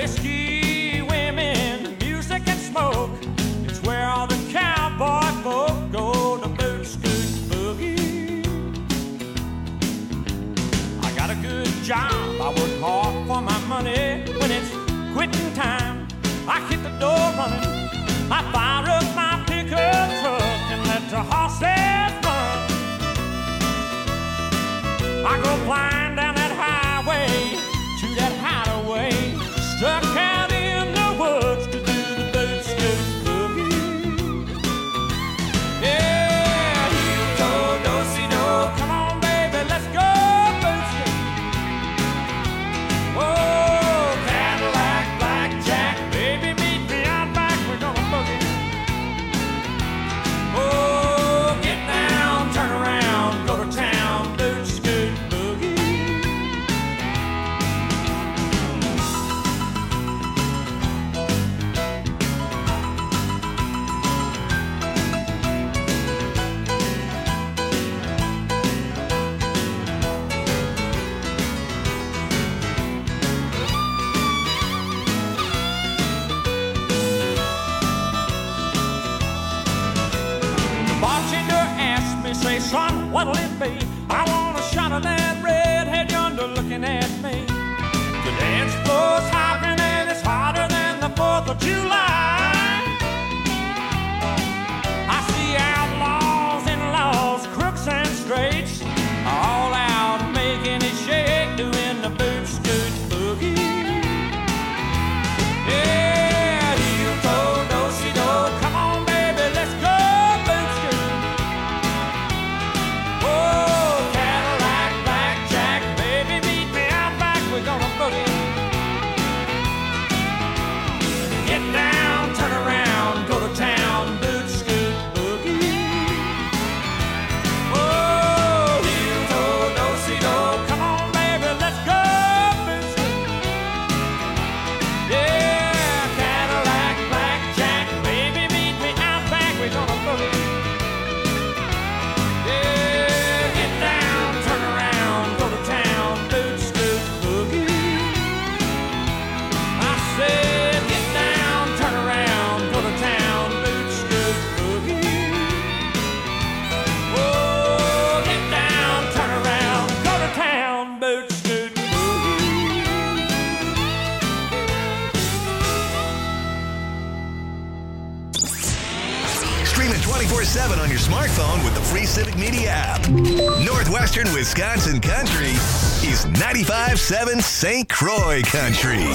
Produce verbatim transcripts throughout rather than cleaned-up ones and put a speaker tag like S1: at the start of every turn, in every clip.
S1: Whiskey, women, music and smoke. It's where all the cowboy folk go to boot scoot boogie. I got a good job, I work hard for my money. When it's quitting time, I hit the door running. I fire up my pickup truck and let the horses run. I go flying down that highway to that hideaway, stuck out in the woods to do the boot scoot boogie. Yeah, heel toe, do-si-do, come on baby, let's go boot scoot. Whoa, Cadillac, blackjack, baby meet me out back, we're gonna boogie. Oh, get down, turn around, go to town, boot scoot boogie. The bartender asked me, say, son, what'll it be? I want a shot of that redhead yonder looking at me. The dance floor's hopping and it's hotter than the fourth of July. I see outlaws and laws, crooks and straights, all out making it shake, doing the boot scoot boogie. Yeah, heel toe, do-si-do, come on baby, let's go boot scoot. Oh, Cadillac, blackjack, baby meet me out back, we're gonna boogie. Get down, turn around, go to town, boot scoot boogie. Oh, heel toe, do-si-do, come on baby, let's go boot scoot. Yeah, Cadillac, blackjack, baby meet me out back, we're gonna boogie. Yeah, get down, turn around, go to town, boot scoot boogie. I said, get down, turn around, go to town, boot scoot boogie. Oh, get down, turn around, go to town, boot scoot boogie.
S2: Stream it twenty-four seven on your smartphone with the free Civic Media app. Northwestern Wisconsin Country is ninety-five point seven Saint Croix Country.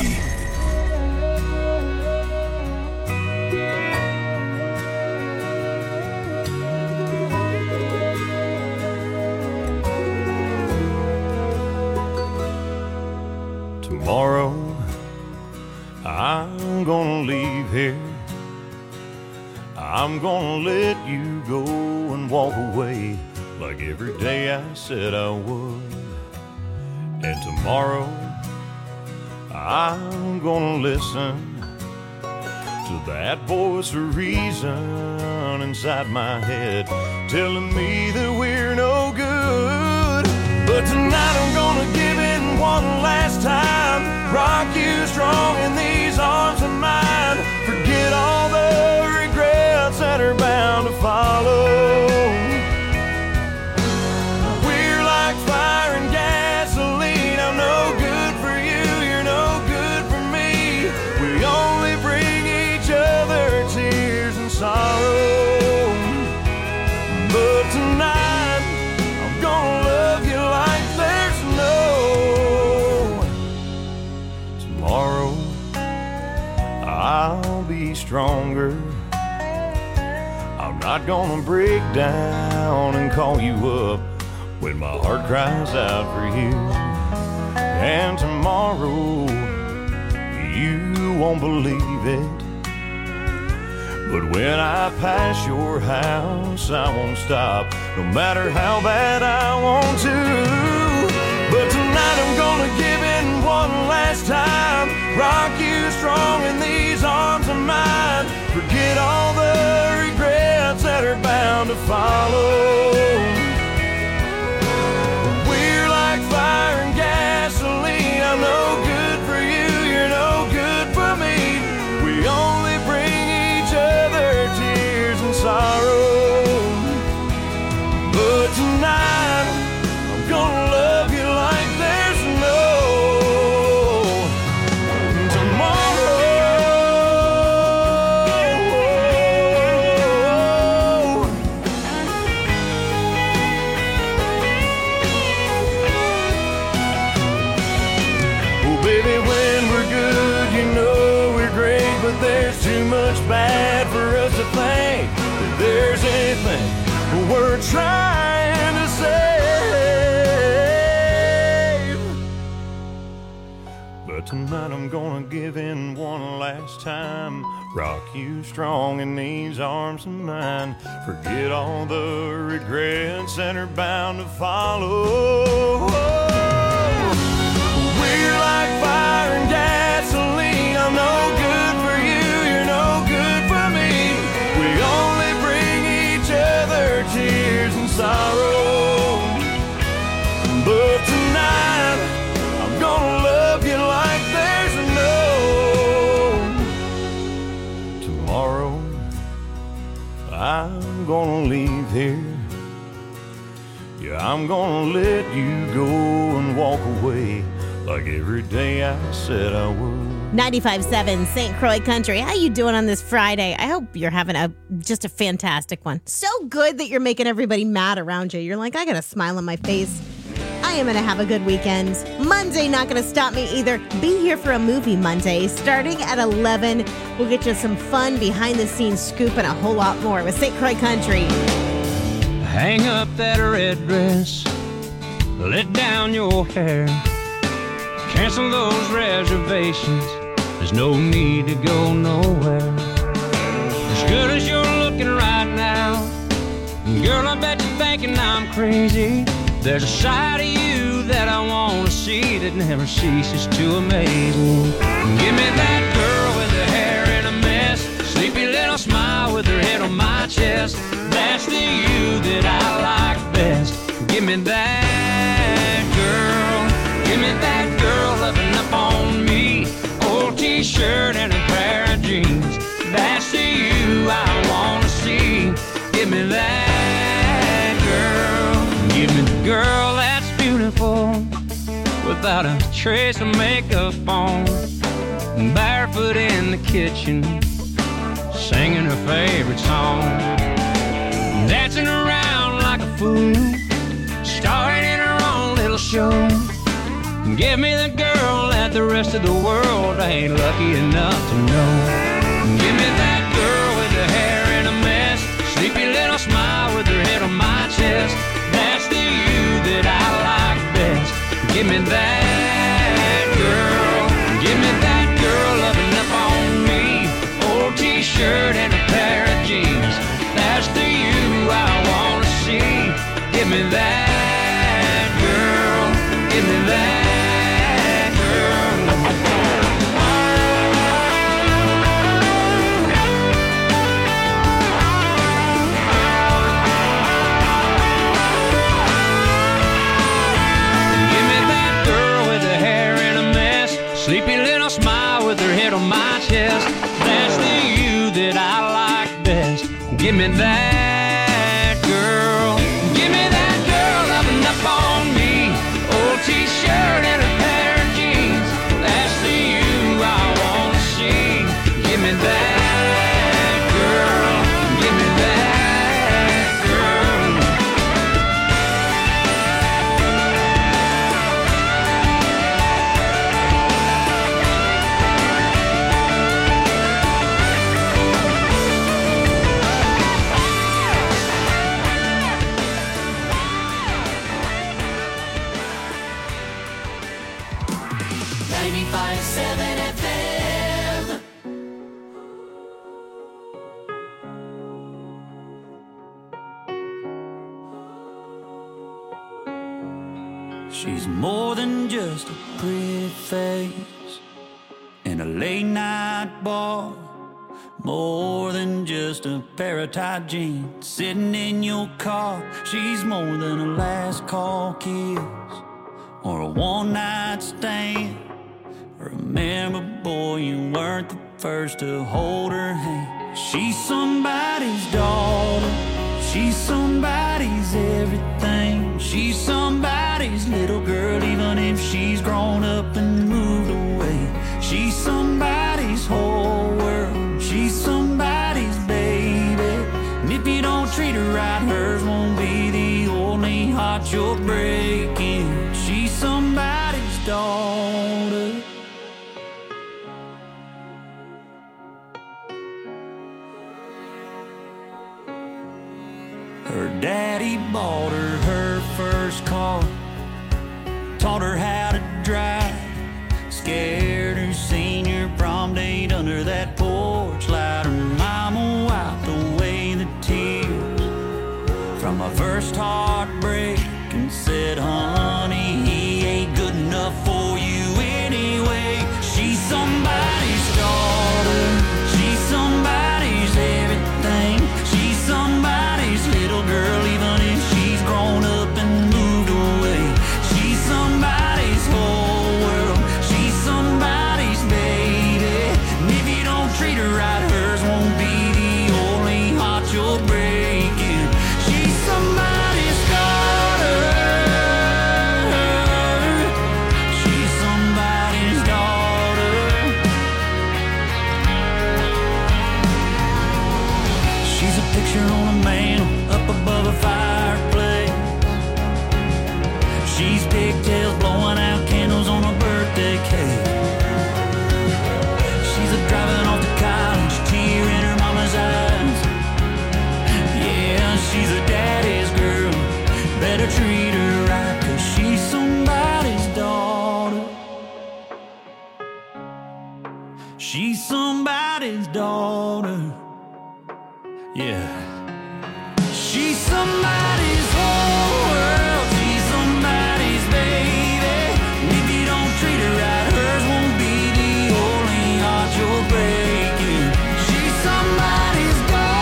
S1: Tomorrow, I'm gonna leave here. I'm gonna let you go and walk away like every day I said I would. And tomorrow, I'm gonna listen to that voice of reason inside my head telling me that we're no good. But tonight I'm gonna give in one last time, rock you strong in these arms of mine. Forget all the regrets that are bound to follow. We're like fire and gasoline. I'm no good for you, you're no good for me. We only bring each other tears and sorrow. But tonight I'm gonna love you like there's no tomorrow. I'll be stronger. I'm not gonna break down and call you up when my heart cries out for you. And tomorrow, you won't believe it, but when I pass your house, I won't stop, no matter how bad I want to. But tonight I'm gonna give in one last time, rock you strong in these arms of mine. Forget all the regrets that are bound to follow. We're like fire and gasoline. I'm no good for you, you're no good there's too much bad for us to think that there's anything we're trying to save. But tonight I'm gonna give in one last time, rock you strong in these arms of mine, forget all the regrets that are bound to follow. We're like fire and gasoline, I'm no good for you, you're no good for me. We only bring each other tears and sorrow. But tonight, I'm gonna love you like there's no tomorrow. I'm gonna leave here. Yeah, I'm gonna let you go and walk away like every day I said I would.
S3: ninety-five point seven Saint Croix Country. How you doing on this Friday? I hope you're having a just a fantastic one. So good that you're making everybody mad around you. You're like, I got a smile on my face. I am going to have a good weekend. Monday not going to stop me either. Be here for a movie Monday starting at eleven. We'll get you some fun behind-the-scenes scoop and a whole lot more with Saint Croix Country.
S4: Hang up that red dress, let down your hair, cancel those reservations, there's no need to go nowhere. As good as you're looking right now, girl, I bet you're thinking I'm crazy. There's a side of you that I want to see that never ceases to amaze me. Give me that girl with her hair in a mess, sleepy little smile with her head on my chest. That's the you that I like best. Give me that girl. Give me that girl loving up on me. Old t-shirt and a pair of jeans. That's the you I want to see. Give me that girl. Give me the girl that's beautiful without a trace of makeup on, barefoot in the kitchen singing her favorite song, dancing around like a fool, starring in her own little show. Give me the girl that the rest of the world ain't lucky enough to know. Give me that girl with her hair in a mess, sleepy little smile with her head on my chest. That's the you that I like best. Give me that girl. Give me that girl loving up on me. Old t-shirt and a pair of jeans. That's the you I want to see. Give me that girl. Give me that. Sleepy little smile with her head on my chest. That's the you that I like best. Give me that girl. Give me that girl loving up on me. Old t-shirt and a pair of jeans. That's the you I want to see. Give me that girl. Give me that girl.
S5: ninety-five point seven F M.
S6: She's more than just a pretty face in a late night bar, more than just a pair of tight jeans sitting in your car. She's more than a last call kiss or a one night stand. Remember, boy, you weren't the first to hold her hand. She's somebody's daughter, she's somebody's everything. She's somebody's little girl, even if she's grown up and moved away. She's somebody's whole world, she's somebody's baby. And if you don't treat her right, hers won't be the only heart you're breaking. She's somebody's daughter. bought her her first car, taught her how to drive, scared her senior prom date under that porch light. Her mama wiped away the tears from my first heartbreak and said, honey, he ain't good enough for you anyway. She's somebody's daughter, she's somebody's everything, she's somebody's little girl, even if she's grown up and moved away. She's somebody's whole world, she's somebody's baby, and if you don't treat her right, hers won't be the only heart you're breaking. She's somebody's daughter, she's somebody's daughter. She's a picture on a mantle up above a fireplace. She's pigtails blowing out candles on a birthday cake. She's a driving off to college, tear in her mama's eyes. Yeah, she's a daddy's girl, better treat her right, 'cause she's somebody's daughter. She's somebody's daughter. Yeah. She's somebody's whole world, she's somebody's baby, and if you don't treat her right, hers won't be the only heart you're breaking. She's somebody's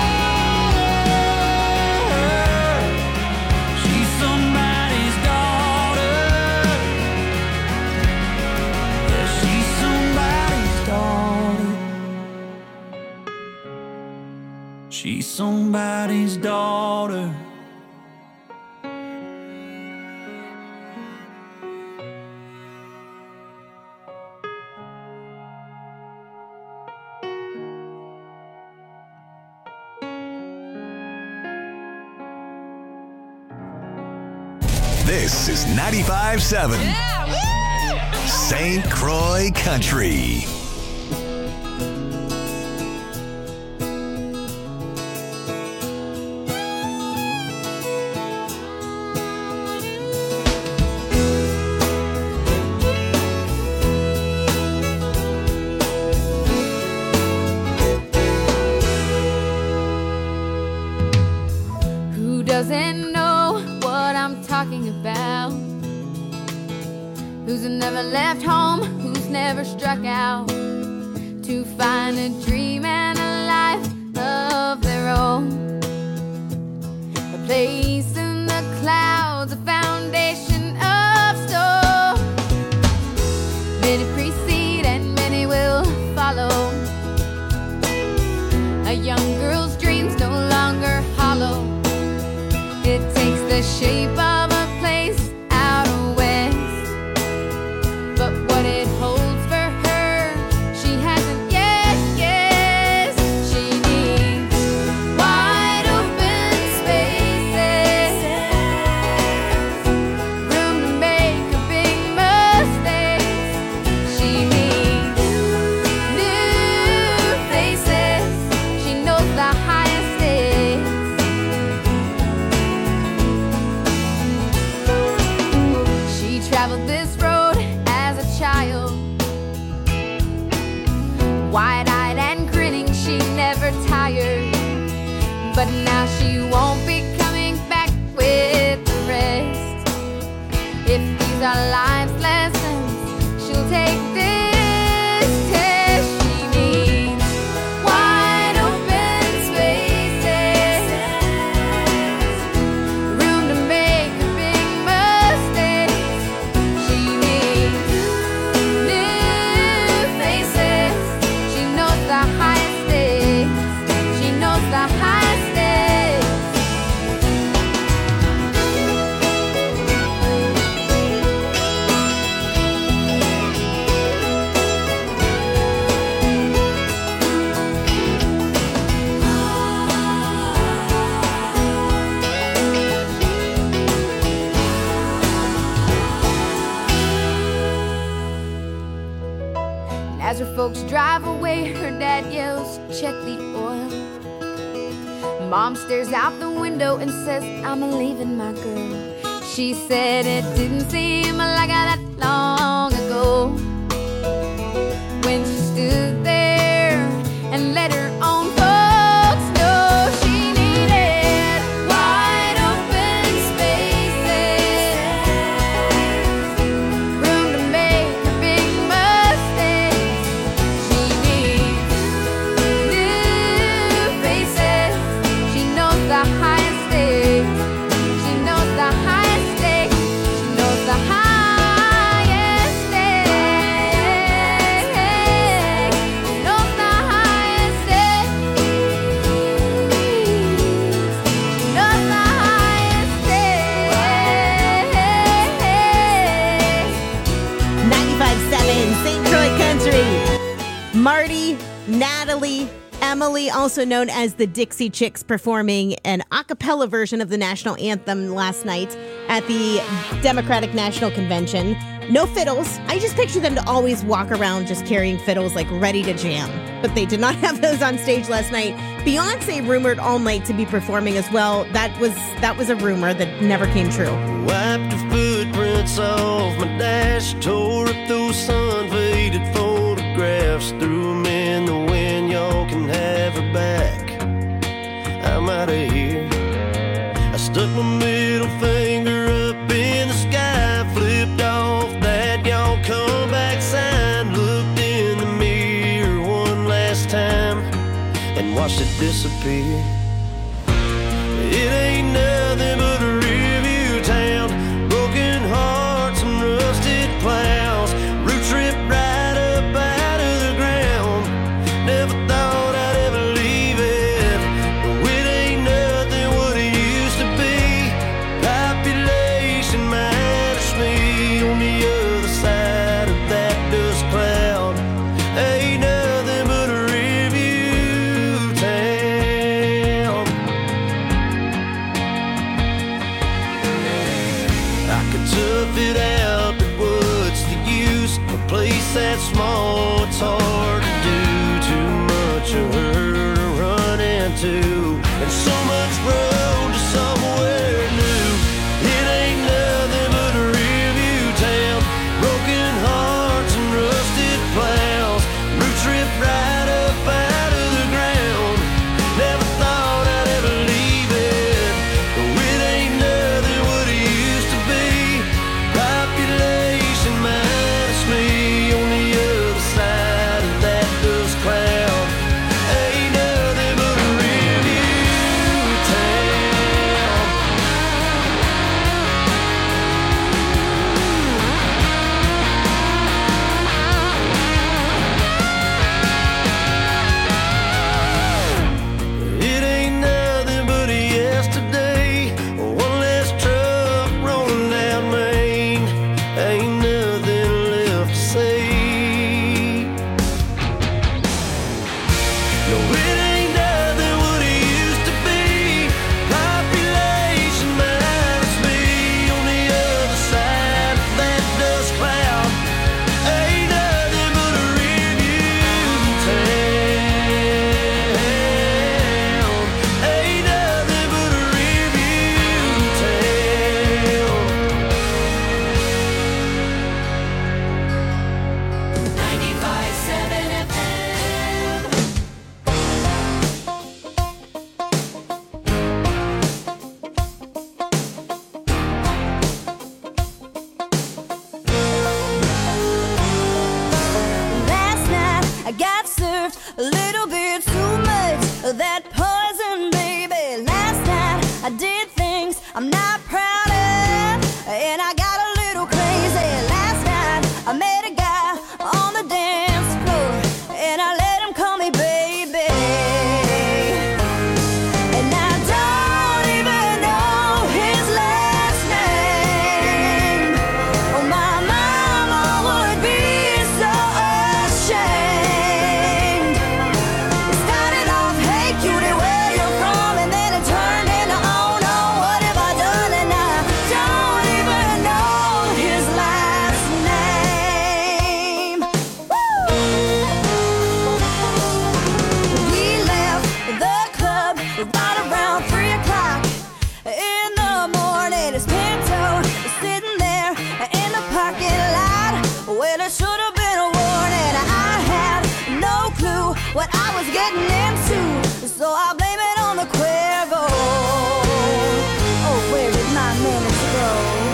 S6: daughter, she's somebody's daughter. Yeah, she's somebody's daughter. She's somebody's daughter.
S2: This is ninety-five seven Saint Croix Country.
S7: Who doesn't know what I'm talking about? Who's never left home, who's never struck out to find a dream and a life of their own? A place in the clouds, a foundation of stone. Many precede and many will follow. A young girl's dreams no longer hollow. It takes the shape of a place out west, but what it holds for her, she hasn't yet guessed. She needs wide open spaces, room to make her big mistakes. She needs new faces, she knows the highest stakes. She traveled this road as a child, wide-eyed and grinning, she never tired. But now she won't be coming back with the rest. If these are life's lessons, she'll take this test. She needs wide open spaces, room to make her big mistakes. She needs new faces, she knows the highest stakes. She knows the highest stakes. As her folks drive away, her dad yells, check the oil. Mom stares out the window and says, I'm leaving my girl. She said it didn't seem like that long ago when she stood there and let her own folks know she needed wide open spaces, room to make her big mistakes. She needs new faces. She knows the highest stakes. She knows the highest stakes. She knows the highest stakes. She knows the highest stakes. She knows the highest stakes.
S3: ninety-five point seven Saint Croix Country. Marty, Natalie, Emily, also known as the Dixie Chicks, performing an a cappella version of the national anthem last night at the Democratic National Convention. No fiddles. I just picture them to always walk around just carrying fiddles, like ready to jam. But they did not have those on stage last night. Beyonce rumored all night to be performing as well. That was that was a rumor that never came true.
S8: Wiped the footprints off my dash, tore up those sun-faded photographs, threw 'em in the wind, y'all can have her back. I'm out of here. I stuck my middle finger up in the sky, flipped off that y'all come back sign, looked in the mirror one last time, and watched it disappear. It ain't nothing but a review town, broken hearts and rusted plows, roots ripped right up out of the ground. Never thought I'd ever leave it, but it ain't nothing what it used to be. Population minus me on the other side of that dust cloud. Ain't nothing but a review town. I could tough it out, but what's the use? A place that small, it's hard to do. Too much of her to run into, and so much road to somewhere new. It ain't nothing but a review town, broken hearts and rusted plows, roots ripped right up out of the ground. Never thought I'd ever leave it, but it ain't nothing what it used to be. Population minus me on the other side of that dust cloud. Ain't nothing but a review town. It ain't nothing but a yesterday, one less truck rolling down Main. Ain't nothing left to say. No, it ain't nothing what it used to be. Population minus me on the other side of that dust cloud. Ain't nothing but a review town. Ain't nothing but a review town.
S5: ninety-five point seven F M.
S9: Last night I got served a little bit too much of that poison, baby. Last night I did things I'm not proud of, and I got a little crazy. Last night I met a guy on the dance floor, and I let him call me baby. And I don't even know his last name. Oh, my mama would be so ashamed. It started off, hey cutie, where you from? And then it turned into, oh no, what have I done? And I don't even know getting into, so I blame it on the Cuervo. Oh, where did my manners go?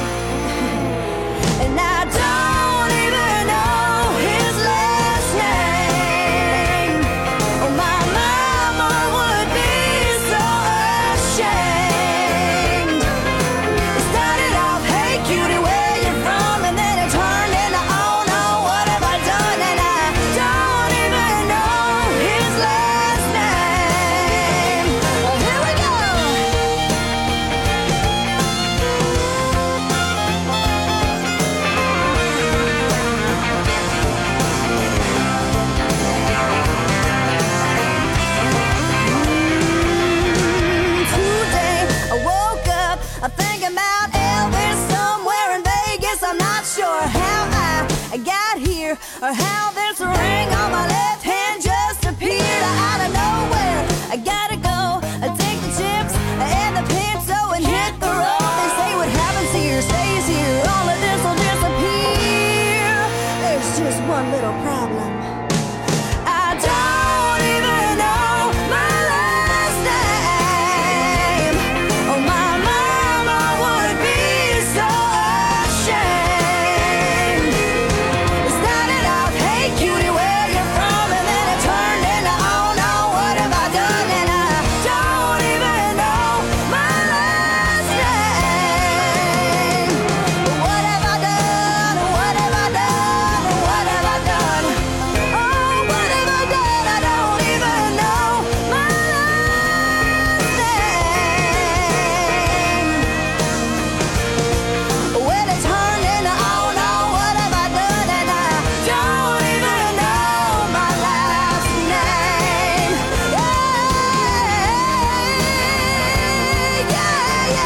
S9: And I don't even know his last name. Oh, my mama would be so ashamed. It started off, hey cutie, where you from? And then it turned into, oh no, what have I done? And I don't even know his last name. Well, here we go. Today I woke up uh, thinking about Elvis somewhere in Vegas. I'm not sure how I got here or how this ring on my left hand just appeared out of nowhere. I gotta go uh, take the chips and the pizza and hit the road. They say what happens here stays here. All of this will disappear. There's just one little problem. I don't even know my last name. Oh, my mama would be so ashamed. It started out, hey cutie, where you from? And then it turned into, oh no, what have I done? And I don't even know my last name. What have I done? What have I done? What have I done? Oh, what have I done? I don't even know my last name. Well, it turned into, oh no, what have I done? And I don't even know my last name. Yeah, yeah,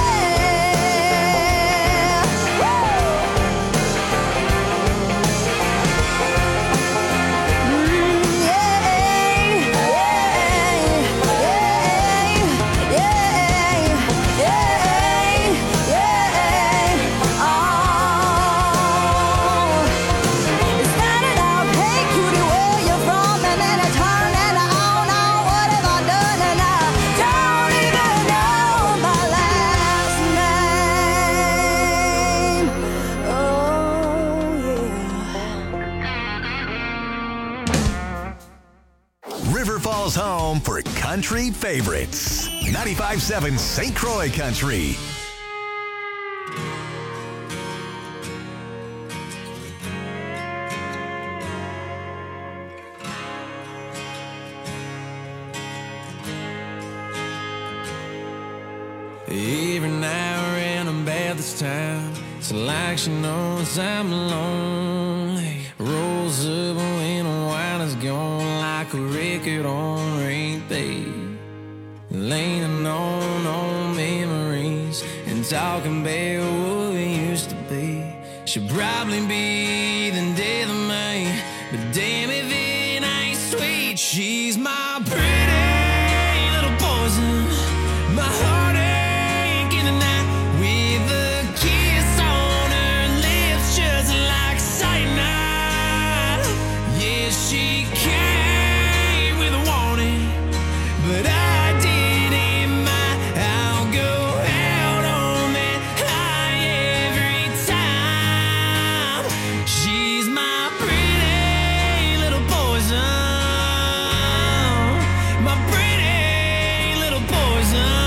S9: yeah. Woo!
S2: River Falls home for country favorites. ninety-five point seven Saint Croix Country.
S10: Every now and then I'm bad this time. It's like she knows I'm lonely. Rolls up when the wine is gone like a record on repeat. Leaning on old memories and talking about what we used to be. She'll probably be the death of me, but damn if it ain't sweet. She's my pretty little poison, my heartache in the night, with a kiss on her lips just like cyanide. Yeah, she came with a warning, but I didn't mind. I'll go out on that high every time. She's my pretty little poison, my pretty little poison.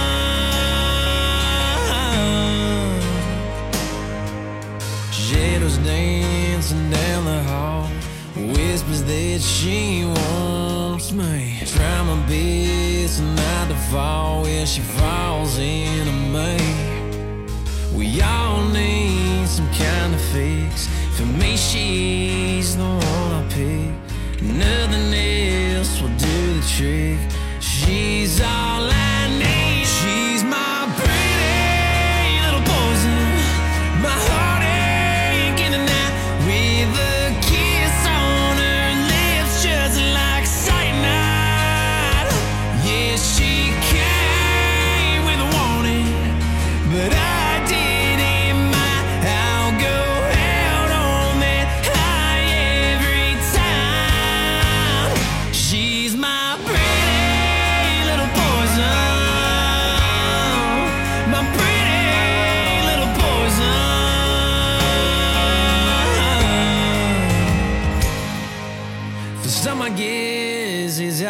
S10: Shadows dancing down the hall, whispers that she wants me. Try my best not to fall where she falls into me. We all need some kind of fix. For me, she's the one I pick. Nothing else will do the trick. She's all I need. She's my pretty little poison, my heartache in the night, with a kiss on her lips just like cyanide. Yeah, she came with a warning, but I didn't mind. I'll go out on that high every time. She's my pretty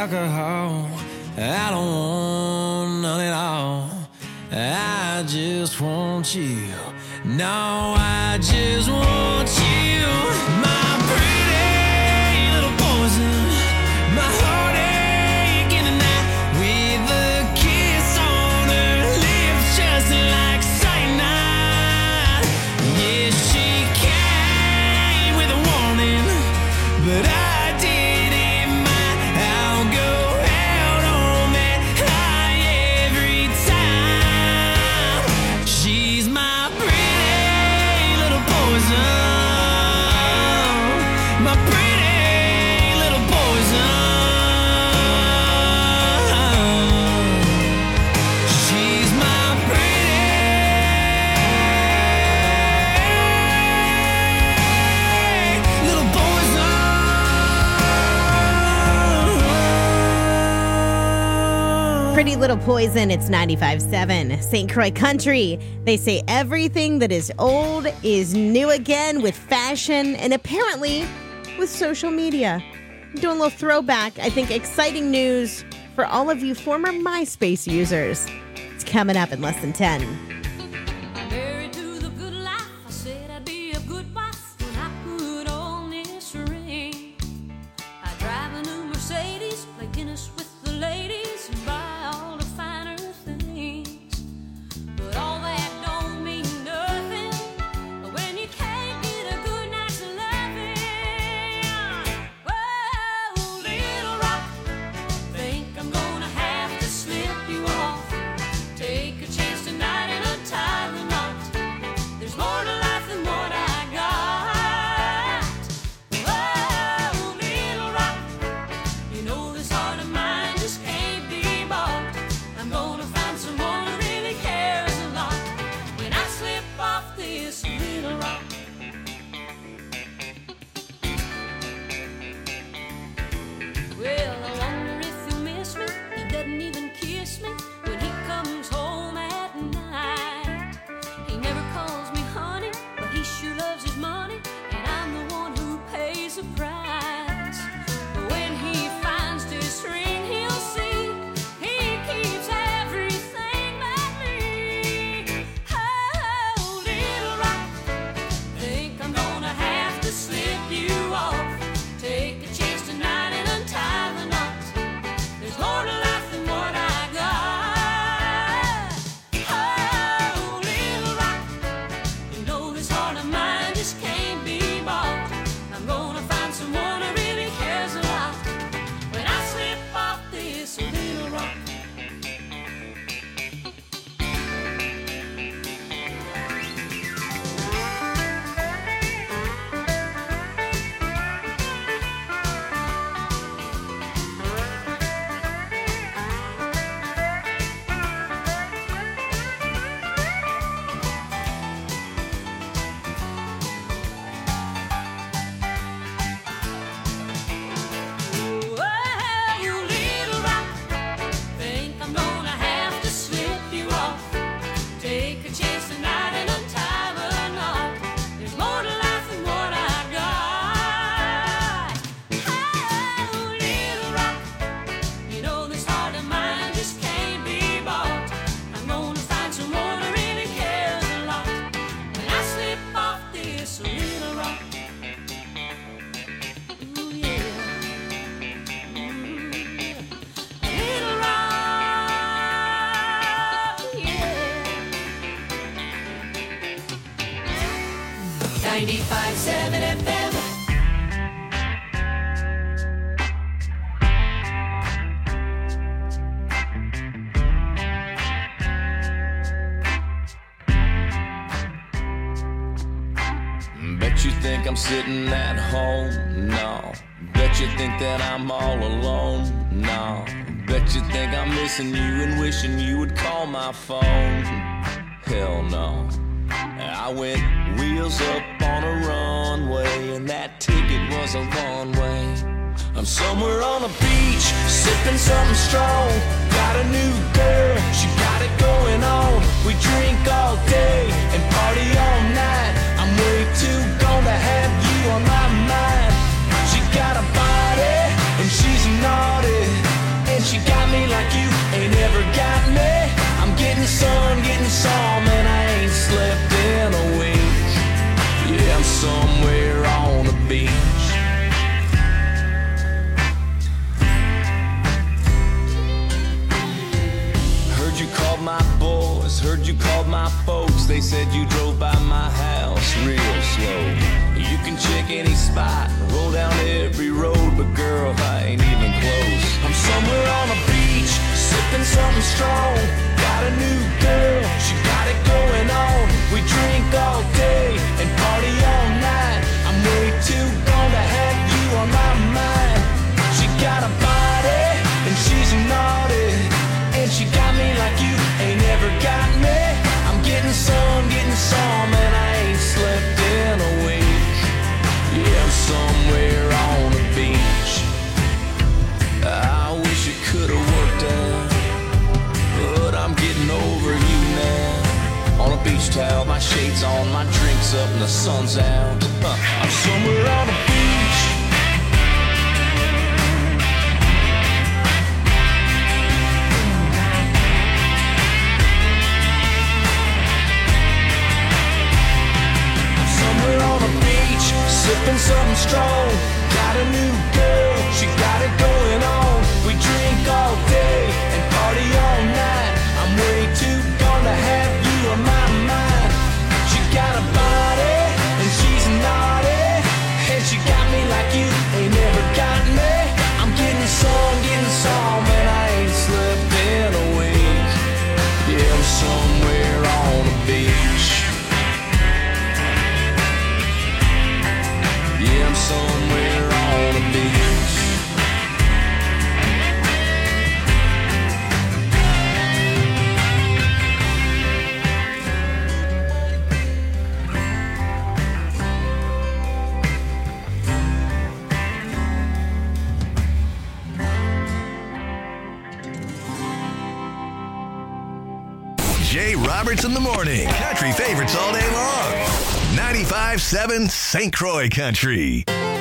S10: alcohol. I don't want none at all. I just want you. No, I just want you. My pretty little poison. My heartache in the night. With a kiss on her lips just like cyanide. Yeah, she came with a warning, but I
S3: Pretty Little Poison, it's ninety-five point seven Saint Croix Country. They say everything that is old is new again with fashion and apparently with social media. I'm doing a little throwback. I think exciting news for all of you former MySpace users. It's coming up in less than ten.
S5: Married to the good life, I said I'd be a good wife when I put on this ring. I drive a new Mercedes, play tennis with the ladies, and buy all the finer things. But all that don't mean nothing when you can't get a good night's loving. Whoa, little rock, think I'm gonna have to slip you off. Take a chance tonight and untie the knot. There's more to life than what I got. Whoa, little rock, you know this heart of mine just can't be bought. I'm gonna find someone who really cares a lot when I slip off this little rock. Well, I wonder if you'll miss me. He doesn't even kiss me when he comes home at night. He never calls me honey, but he sure loves his money, and I'm the one who pays the price. But when he finds this ring, he'll see he keeps everything but me. Oh, little rock, think I'm gonna have to slip you off. Take a chance tonight and untie the knot. There's more to life than what I got. Oh, little rock, you know this heart of mine just can't be bought. I'm gonna find someone who really cares a lot when I slip off this little rock. Whoa, little rock, think I'm gonna have to slip you off. Take a chance tonight and untie the knot. There's more to life than what I got. Oh, little rock, you know this heart of mine just can't be bought. I'm gonna find someone who really cares a lot when I slip off this little rock. Ooh, yeah. Little rock, yeah. ninety-five point seven F M.
S10: Bet you think I'm sitting at home? No. Bet you think that I'm all alone? No. Bet you think I'm missing you and wishing you would call my phone? Hell no. I went wheels up on a runway, and that ticket was a long way. I'm somewhere on a beach, sipping something strong. Got a new girl, she got it going on. We drink all day and party all night. I'm way too gone to have you on my mind. She got a body and she's naughty. said you drove by my house real slow. You can check any spot, roll down every road, but girl, I ain't even close. I'm somewhere on a beach, sipping something strong. Got a new girl, she got it going on. We drink all day and party all night. I'm way too gone to have you on my mind. She got a body and she's naughty, and she got me like you ain't ever got me. I'm getting some, getting some, and I ain't slept in a week. Yeah, I'm somewhere on the beach. I wish it could've worked out, but I'm getting over you now. On a beach towel, my shades on, my drinks up, and the sun's out. Huh. I'm somewhere on the beach. I'm somewhere on the beach, sipping something strong. Got a new girl, she got it going on. We drink all day and party all night. I'm way too gone to have you on my mind. She got a body and she's naughty, and she got me like you ain't never got me. I'm getting some, getting some, and I ain't slept in a week. Yeah, I'm somewhere on the beach. Yeah, I'm somewhere on the beach.
S2: Jay Roberts in the morning. Country favorites all day long. ninety-five seven Saint Croix Country.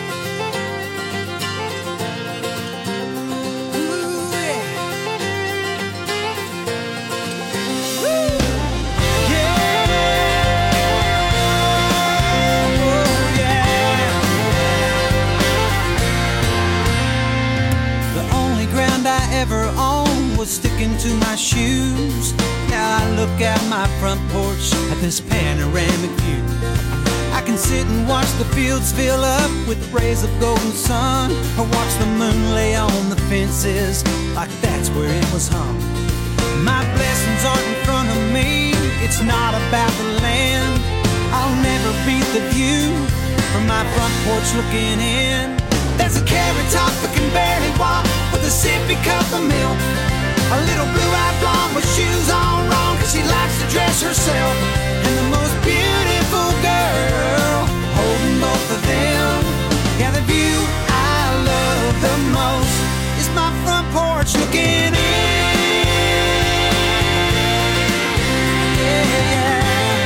S11: Ever owned was sticking to my shoes. Now I look out my front porch at this panoramic view. I can sit and watch the fields fill up with rays of golden sun, or watch the moon lay on the fences like that's where it was hung. My blessings aren't in front of me, it's not about the land. I'll never beat the view from my front porch looking in. There's a carrot top that can barely walk with a sippy cup of milk. A little blue-eyed blonde with shoes on wrong, cause she likes to dress herself. And the most beautiful girl holding both of them. Yeah, the view I love the most is my front porch looking in. Yeah.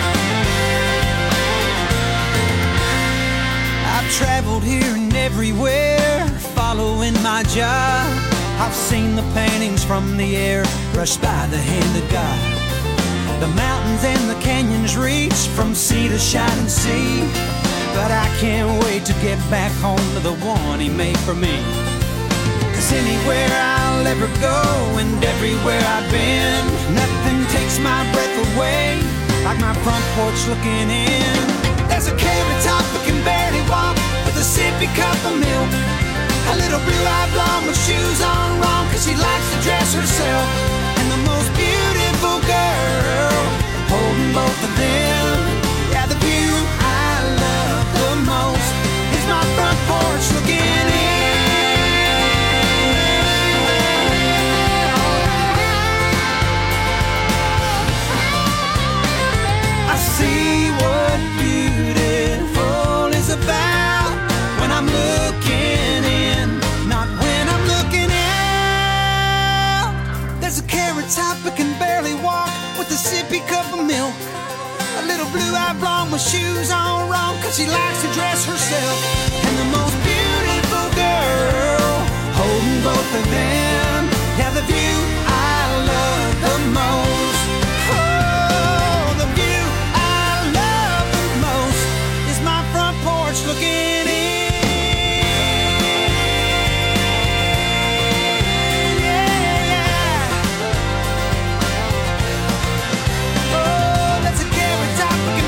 S11: I've traveled here and everywhere, following my job. I've seen the paintings from the air, brushed by the hand of God. The mountains and the canyons reach from sea to shining sea. But I can't wait to get back home to the one he made for me. Cause anywhere I'll ever go and everywhere I've been, nothing takes my breath away like my front porch looking in. There's a carrot top that can barely walk with a sippy cup of milk. A little blue-eyed blonde with shoes on wrong, cause she likes to dress herself. And the most beautiful girl holding both of them. Yeah, the view I love the most is my front porch looking in. I see what beautiful is about when I'm looking in, not when I'm looking out. There's a carrot top that can barely walk with a sippy cup of milk. A little blue-eyed blonde with shoes on wrong, cause she likes to dress herself. And the most beautiful girl holding both of them. Yeah, the view I love the most. Oh, the view I love the most is my front porch looking in. Top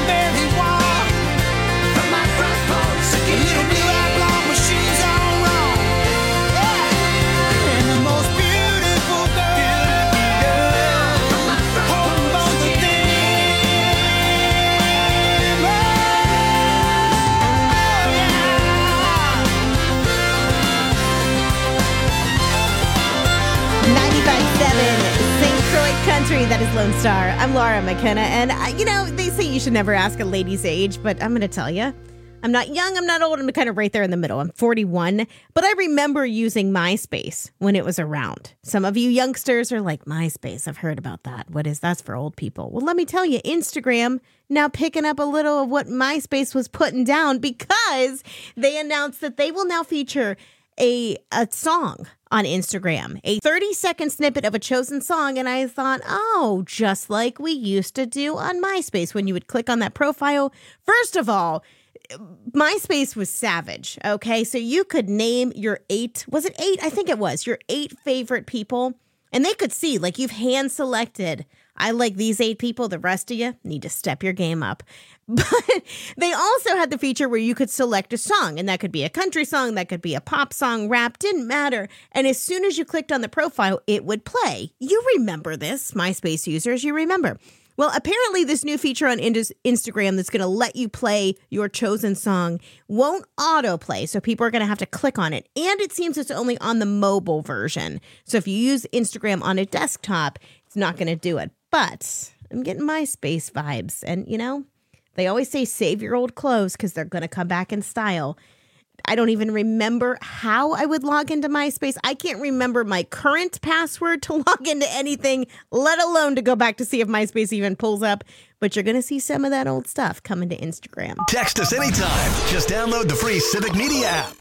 S3: Country. That is Lone Star. I'm Laura McKenna, and uh, you know, they say you should never ask a lady's age, but I'm going to tell you. I'm not young, I'm not old, I'm kind of right there in the middle. I'm forty-one, but I remember using MySpace when it was around. Some of you youngsters are like, MySpace, I've heard about that. What is that's for old people? Well, let me tell you, Instagram now picking up a little of what MySpace was putting down because they announced that they will now feature a a song on Instagram, a thirty second snippet of a chosen song. And I thought, oh, just like we used to do on MySpace when you would click on that profile. First of all, MySpace was savage. Okay. So you could name your eight, was it eight? I think it was your eight favorite people. And they could see like you've hand selected. I like these eight people. The rest of you need to step your game up. But they also had the feature where you could select a song, and that could be a country song, that could be a pop song, rap, didn't matter. And as soon as you clicked on the profile, it would play. You remember this, MySpace users, you remember. Well, apparently this new feature on Instagram that's going to let you play your chosen song won't autoplay, so people are going to have to click on it. And it seems it's only on the mobile version. So if you use Instagram on a desktop, it's not going to do it. But I'm getting MySpace vibes. And, you know, they always say save your old clothes because they're going to come back in style. I don't even remember how I would log into MySpace. I can't remember my current password to log into anything, let alone to go back to see if MySpace even pulls up. But you're going to see some of that old stuff coming to Instagram.
S2: Text us anytime. Just download the free Civic Media app.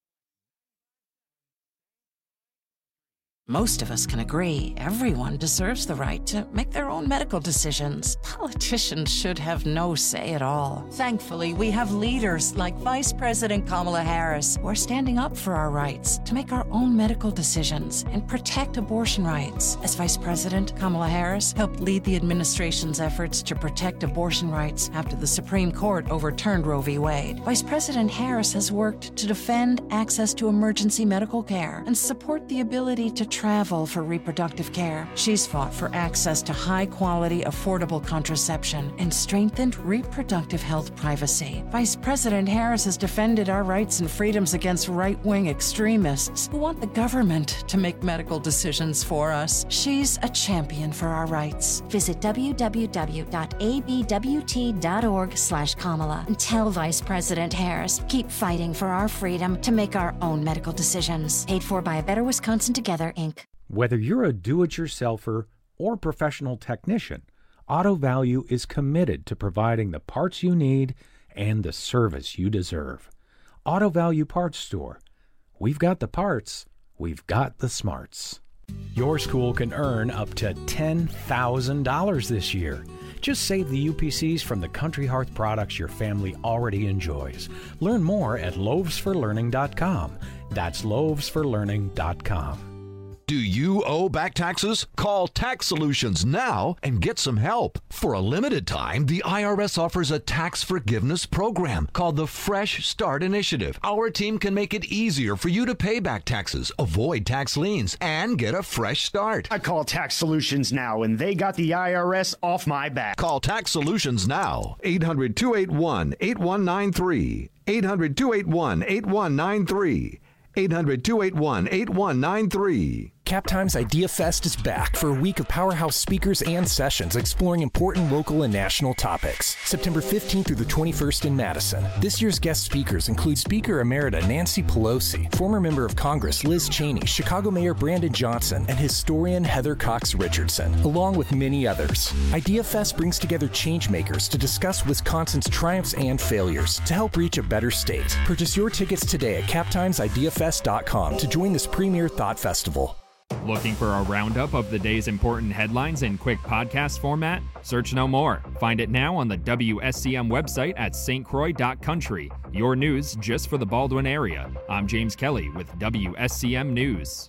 S12: Most of us can agree everyone deserves the right to make their own medical decisions. Politicians should have no say at all. Thankfully, we have leaders like Vice President Kamala Harris who are standing up for our rights to make our own medical decisions and protect abortion rights. As Vice President, Kamala Harris helped lead the administration's efforts to protect abortion rights after the Supreme Court overturned Roe v. Wade. Vice President Harris has worked to defend access to emergency medical care and support the ability to travel for reproductive care. She's fought for access to high-quality, affordable contraception and strengthened reproductive health privacy. Vice President Harris has defended our rights and freedoms against right-wing extremists who want the government to make medical decisions for us. She's a champion for our rights.
S13: Visit w w w dot a b w t dot org slash Kamala and tell Vice President Harris, keep fighting for our freedom to make our own medical decisions. Paid for by A Better Wisconsin Together, Incorporated.
S14: Whether you're a do-it-yourselfer or professional technician, Auto Value is committed to providing the parts you need and the service you deserve. Auto Value Parts Store. We've got the parts, we've got the smarts. Your school can earn up to ten thousand dollars this year. Just save the U P Cs from the Country Hearth products your family already enjoys. Learn more at loaves for learning dot com. That's loaves for learning dot com.
S15: Do you owe back taxes? Call Tax Solutions now and get some help. For a limited time, the I R S offers a tax forgiveness program called the Fresh Start Initiative. Our team can make it easier for you to pay back taxes, avoid tax liens, and get a fresh start.
S16: I call Tax Solutions now, and they got the I R S off my back.
S15: Call Tax Solutions now. eight hundred, two eight one, eight one nine three. eight hundred, two eight one, eight one nine three. eight hundred, two eight one, eight one nine three.
S17: CapTime's Idea Fest is back for a week of powerhouse speakers and sessions exploring important local and national topics. September fifteenth through the twenty-first in Madison. This year's guest speakers include Speaker Emerita Nancy Pelosi, former member of Congress Liz Cheney, Chicago Mayor Brandon Johnson, and historian Heather Cox Richardson, along with many others. Idea Fest brings together changemakers to discuss Wisconsin's triumphs and failures to help reach a better state. Purchase your tickets today at cap times idea fest dot com to join this premier thought festival.
S18: Looking for a roundup of the day's important headlines in quick podcast format? Search no more. Find it now on the W S C M website at s t croix dot country. Your news just for the Baldwin area. I'm James Kelly with W S C M News.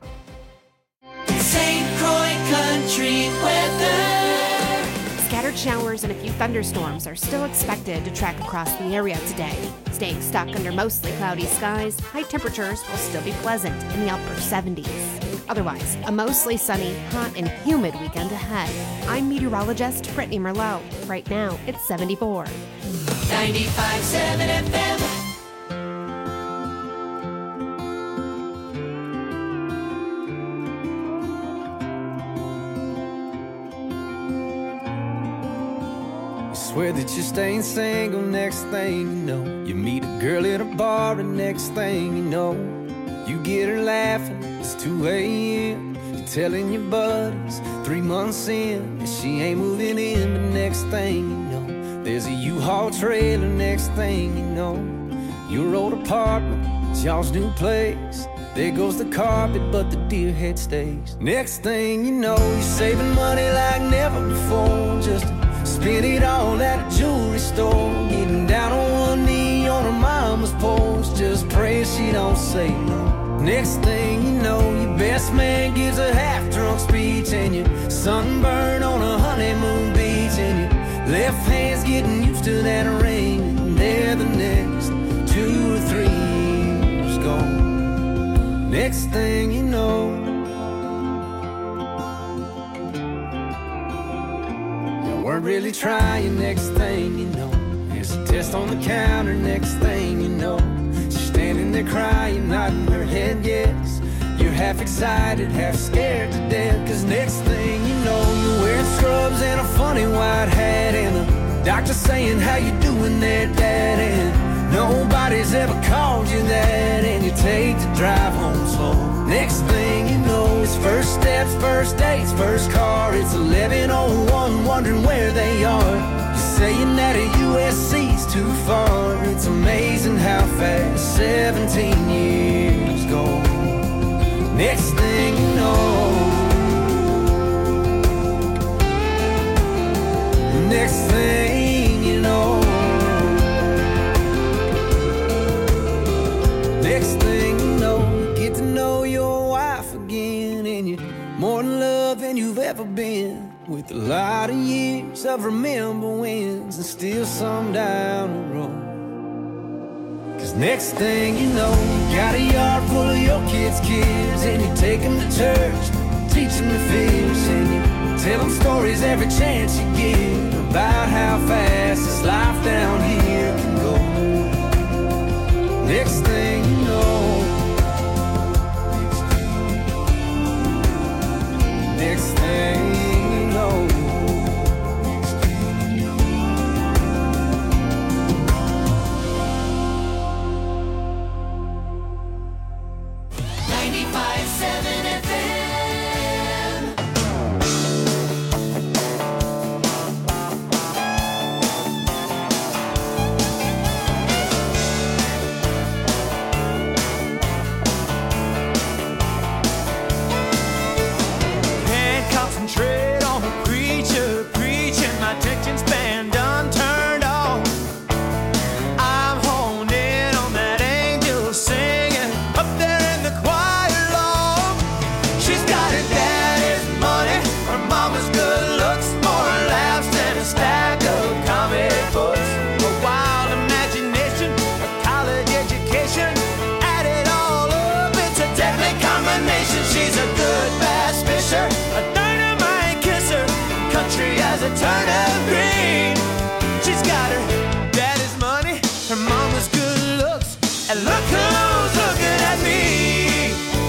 S5: Saint Croix Country weather.
S19: Scattered showers and a few thunderstorms are still expected to track across the area today. Staying stuck under mostly cloudy skies, high temperatures will still be pleasant in the upper seventies. Otherwise, a mostly sunny, hot, and humid weekend ahead. I'm meteorologist Brittany Merlot. Right now, it's seventy-four.
S5: ninety-five point seven F M.
S11: that you're staying single. Next thing you know, you meet a girl at a bar, and next thing you know, you get her laughing. It's two a.m. You're telling your buddies three months in that she ain't moving in. But next thing you know, there's a U-Haul trailer. Next thing you know, your old apartment, it's y'all's new place. There goes the carpet, but the deer head stays. Next thing you know, you're saving money like never before, just to spend it all at a jewelry store. Getting down on one knee on her mama's porch, just praying she don't say no. Next thing you know, your best man gives a half-drunk speech, and you're sunburned on a honeymoon beach, and your left hand's getting used to that ring, and there the next two or three years gone. Next thing you know, you weren't really trying. Next thing you know, there's a test on the counter. Next thing you know, she's standing there crying, nodding her head yes. You're half excited, half scared to death, cause next thing you know, you're wearing scrubs and a funny white hat, and the doctor saying, how you doing there, Dad? And nobody's ever called you that, and you take the drive home slow. Next thing you know, it's first steps, first dates, first car. It's eleven oh one, wondering where they are. You're saying that a U S C's too far. It's amazing how fast seventeen years go. Next thing you know, next thing you know, next thing you know, you get to know your wife again, and you're more in love than you've ever been, with a lot of years of remember wins and still some down the road. Cause next thing you know, you got a yard full of your kids' kids, and you take them to church, teach them to fish, and you tell them stories every chance you get about how fast this life down here can go. Next thing you know, next thing you know,
S5: ninety-five seven F M.
S11: can't concentrate on the preacher preaching. My attention span done turned off. I'm honed in on that angel singing up there in the choir loft. She's got her daddy's money, her mama's good looks, more laughs than a stack of comic books. A wild imagination, a college education, add it all up, it's a deadly combination. She's a good bass fisher, a dynamite kisser, country as a turnip green. She's got her daddy's money, her mama's good looks, and look who's looking at me.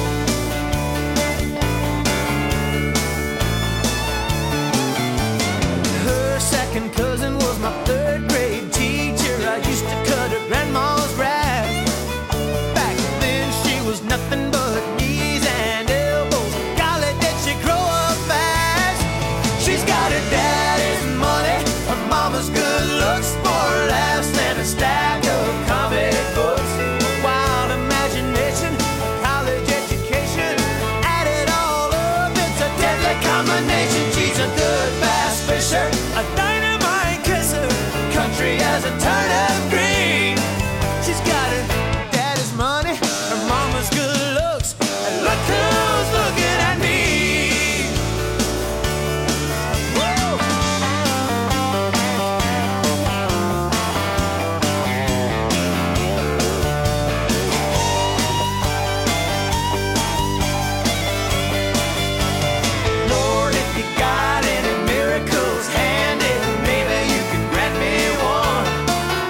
S11: Her second cousin was my third grade teacher. I used to cut her grandma's grass. Back then she was nothing but knees and elbows. Golly, did she grow up fast? She's got her daddy's money, her mama's good looks, more laughs than a stack of comic books. A wild imagination, a college education, add it all up, it's a deadly combination. She's a good bass fisher, a dynamite kisser, country as a turnip green. She's got her daddy's money, her mama's good looks, and look who's looking at me. Woo! Lord, if you got any miracles handy, maybe you can grant me one.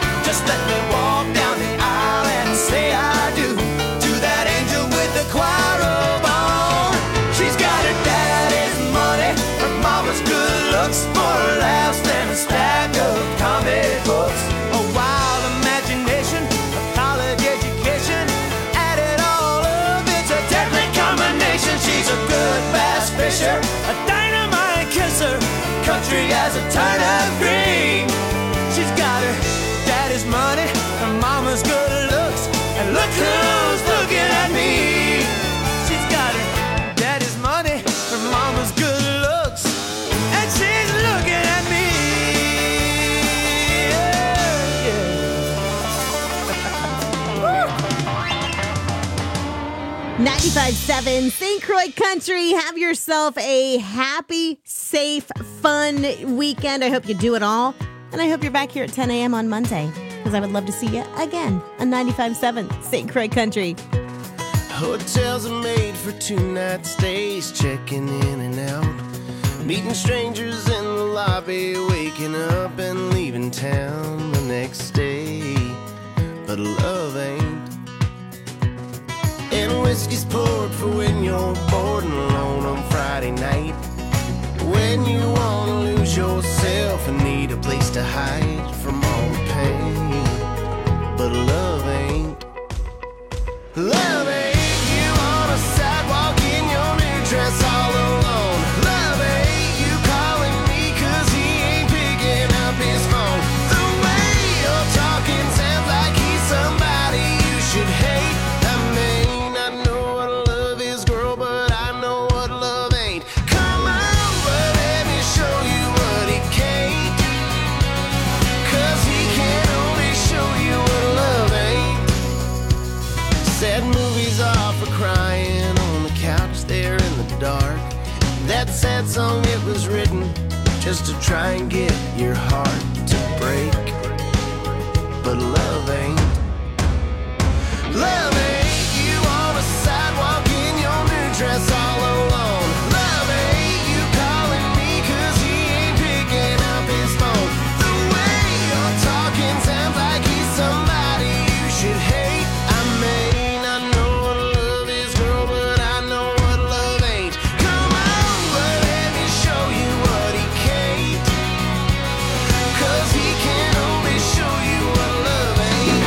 S3: ninety-five point seven Saint Croix Country. Have yourself a happy, safe, fun weekend. I hope you do it all. And I hope you're back here at ten a.m. on Monday, because I would love to see you again on ninety-five point seven Saint Croix Country.
S8: Hotels are made for two-night stays, checking in and out, meeting strangers in the lobby, waking up and leaving town the next day. But love ain't. And whiskey's poured for when you're bored and alone on Friday night, when you wanna lose yourself and need a place to hide from all the pain. But love ain't. Love ain't. You on a sidewalk in your new dress all alone. Love ain't. You calling me 'cause he ain't picking up his phone. The way you're talking sounds like he's somebody you should hate. I mean, I know what love is, girl, but I know what love ain't. Come on, but let me show you what he can't. 'Cause he can only show you what love ain't. Sad movies are for crying on the couch there in the dark. That sad song, it was written just to try and get your heart to break. But love ain't. Love ain't. You on a sidewalk in your new dress all alone. Love ain't. You calling me 'cause he ain't picking up his phone. The way you're talking sounds like he's somebody you should hate. I mean, I know what love is, girl, but I know what love ain't. Come on, but let me show you what he can't. 'Cause he can only show you what love ain't.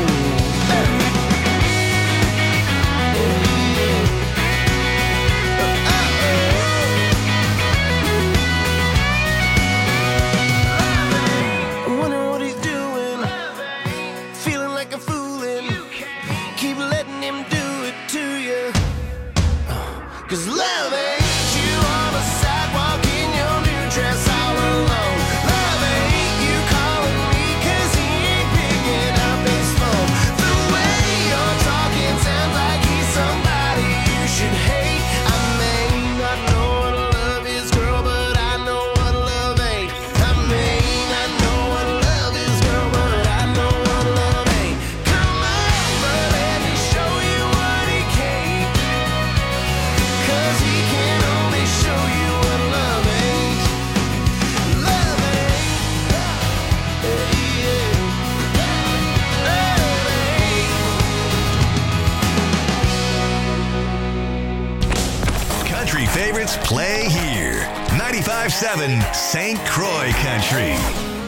S8: I'm wondering what he's doing, feeling like a foolin'. Keep letting him do it to you. 'Cause love ain't. You on a sidewalk in your new dress all alone. Love ain't. You calling me 'cause he ain't picking up his phone. The way you're talking sounds like he's somebody you should hate. I mean, I know what love is, girl, but I know what love ain't. I mean, I know what love is, girl, but I know what love ain't. Come on, but let me show you what he can't. 'Cause he can only show you what love ain't. Love ain't. Yeah. Love ain't.
S2: Country favorites play here. ninety-five point seven Saint Croix Country.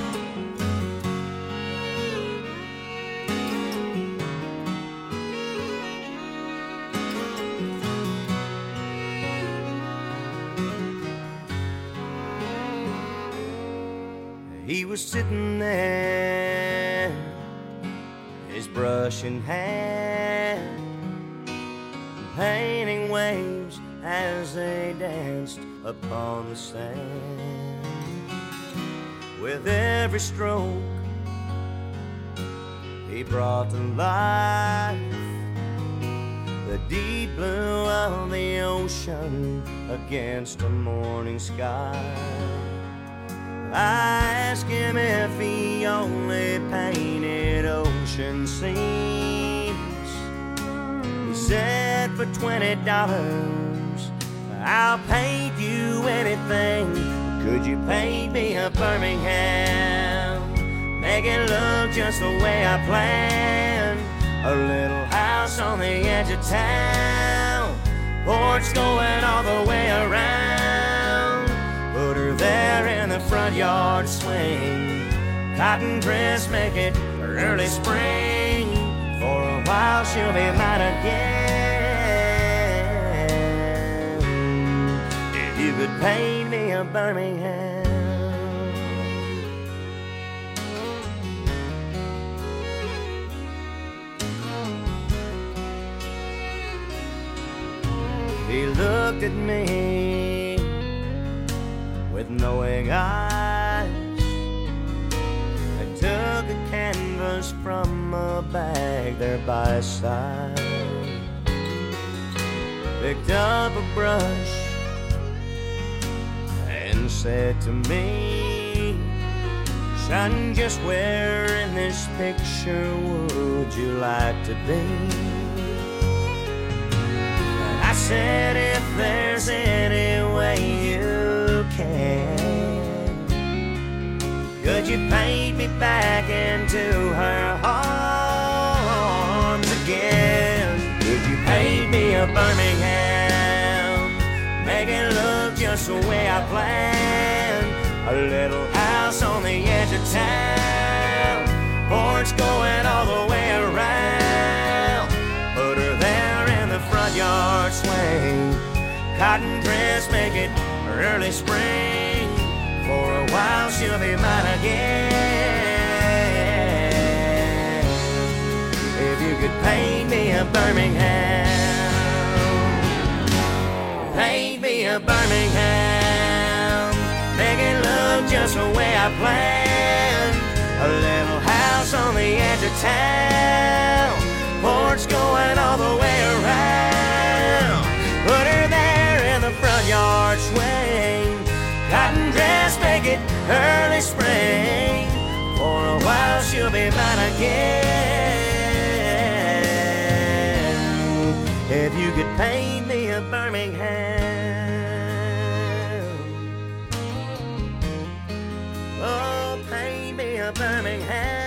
S20: He was sitting there, his brush in hand, painting waves as they danced upon the sand. With every stroke, he brought to life the deep blue of the ocean against a morning sky. I asked him if he only painted ocean scenes. He said, for twenty dollars, I'll paint you anything. Could you paint me a Birmingham? Make it look just the way I planned. A little house on the edge of town, porch going all the way around. Put her there in the front yard swing. Cotton dress, make it early spring. For a while she'll be mine again. If you could paint me a Birmingham. He looked at me with knowing eyes and took a canvas from a bag there by his side. picked up a brush and said to me, son, just where in this picture would you like to be? I said, if there's any way you can, could you paint me back into her arms again? Could you paint me a Birmingham, make it look just the way I planned? A little house on the edge of town, porch going all the way around. Put her there in the front yard swing, cotton dress, make it early spring. For a while she'll be mine again. If you could paint me a Birmingham, paint me a Birmingham, make it look just the way I planned. A little house on the edge of town, porch going all the way around. Put her there in the front yard swing, cotton dress, make it early spring. For a while she'll be mine again. If you could paint me a Birmingham, oh, paint me a Birmingham.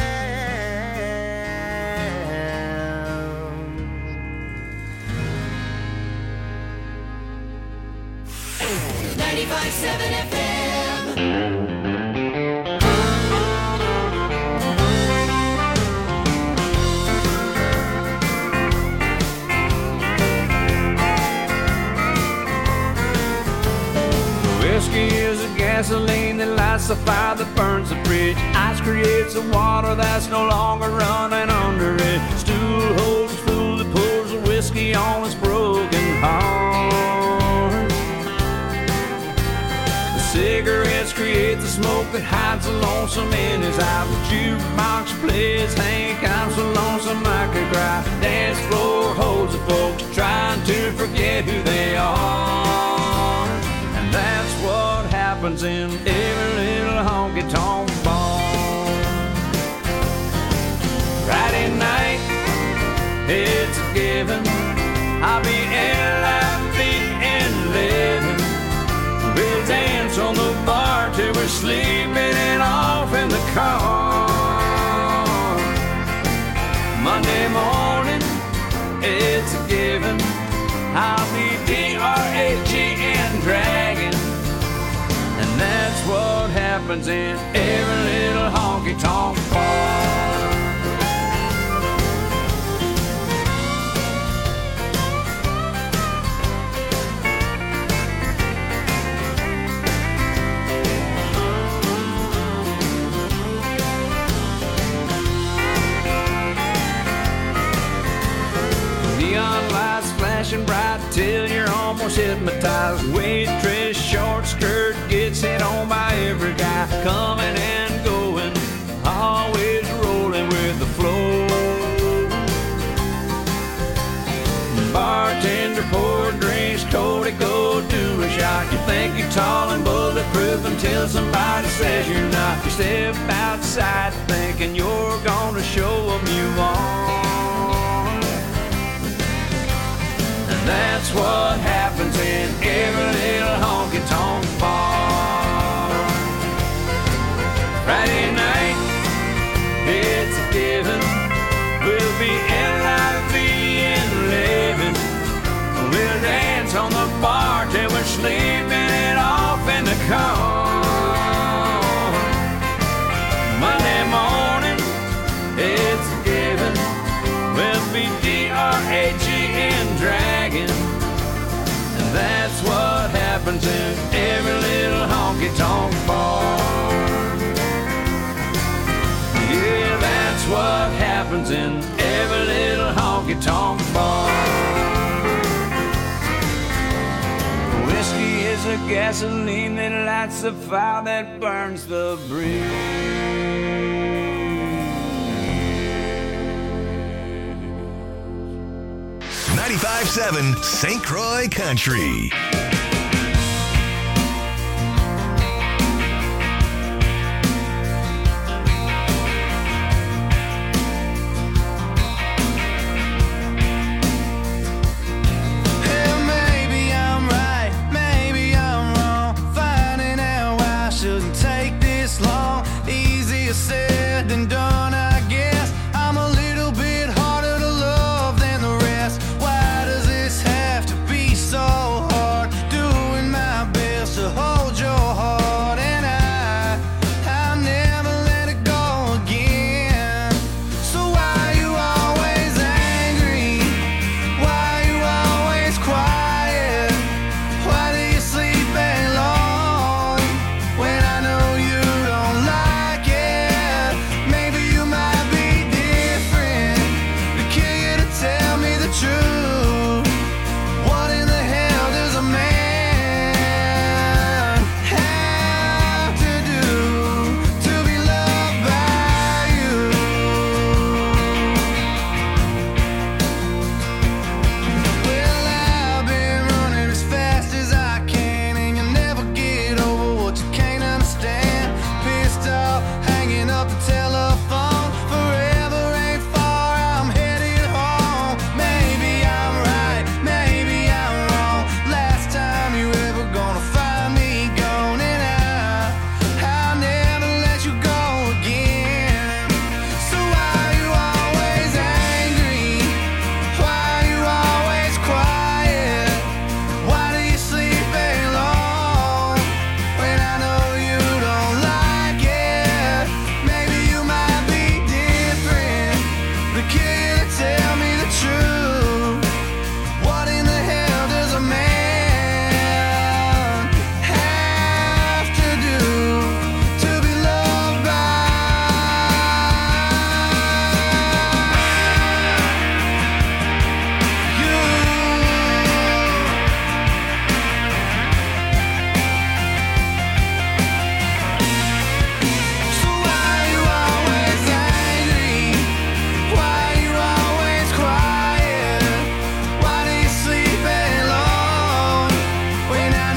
S5: ninety-five seven F M.
S4: Whiskey is a gasoline that lights the fire that burns the bridge. Ice creates the water that's no longer running under it. Stool holds the fool that pours the whiskey on his broken heart. The cigarettes create the smoke that hides the lonesome in his eyes. The jukebox plays Hank, I'm so lonesome I could cry. Dance floor holds the folks trying to forget who they are. And that's what happens in every little honky-tonk bar. Friday night, it's a given, I'll be L I V and living. We'll dance on the bar till we're sleeping and off in the car. Monday morning, it's a given, I'll be D R A G and dragging. And that's what happens in every little honky-tonk bar. Neon lights flashing bright till you're almost hypnotized. Waitress, short skirt gets hit on by every guy. Coming and going, always rolling with the flow. Bartender pour drinks, Cody, go do a shot. You think you're tall and bulletproof until somebody says you're not. You step outside thinking you're gonna show them you are. That's what happens in every little honky-tonk bar. Friday night, it's a given, we'll be L I V and living. We'll dance on the bar till we're sleeping it off in the car. Monday morning, it's a given, we'll be D R A G and dragging. And that's what happens in every little honky-tonk bar. Yeah, that's what happens in every little honky-tonk bar. Whiskey is a gasoline that lights the fire that burns the bridge.
S2: ninety-five seven Saint Croix Country.